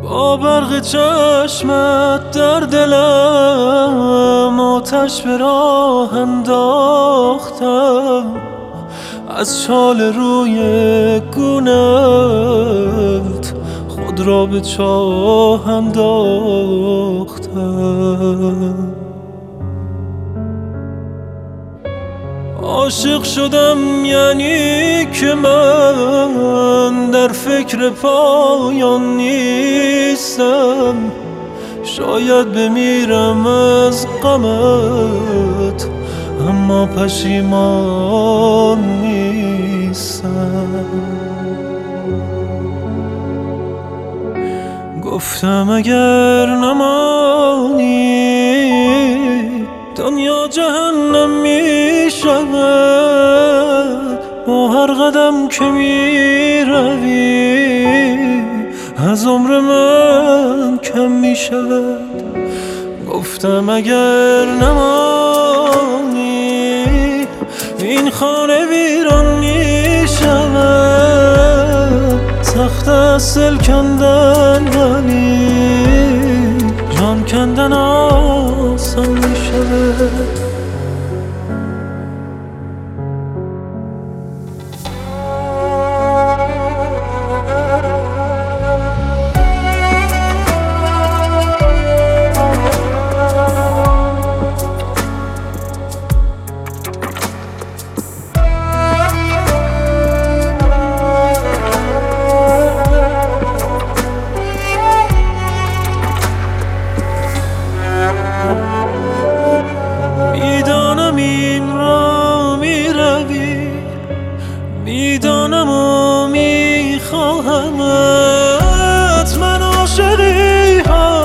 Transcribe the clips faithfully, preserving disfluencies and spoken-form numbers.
با برق چشمت در دلم آتش به راه انداختم، از شال روی گونت خود را به چاه انداختم. عاشق شدم یعنی که من در فکر پایان نیستم، شاید بمیرم از غمت اما پشیمان نیستم. گفتم اگر نمانی دنیا جهنم می شود، با هر قدم که می روی از عمر من کم می شود. گفتم اگر نمانی این خانه ویران می شود، سخت است دل کندن ولی جان کندن آسان می شود. میدانم این را میروی، میدانم و میخواهمت، من عاشقی ها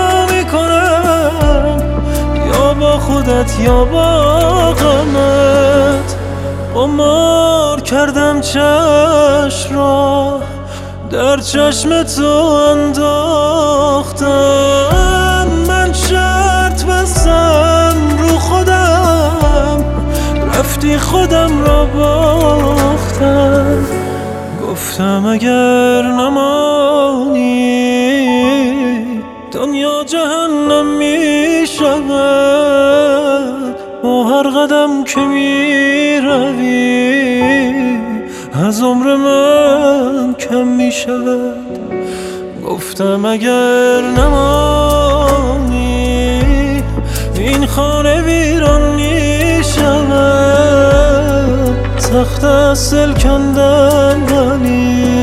میکنم یا با خودت یا با غمت. قمار کردم چشم را در چشم تو انداختم، من شرط بستم رو خودم، رفتی خودم را باختم. گفتم اگر نمانی دنیا جهنم می شود، با هر قدم که می روی از عمر من کم می شود. گفتم اگر نمانی این خانه ویران می شود، سخت است دل کندن ولی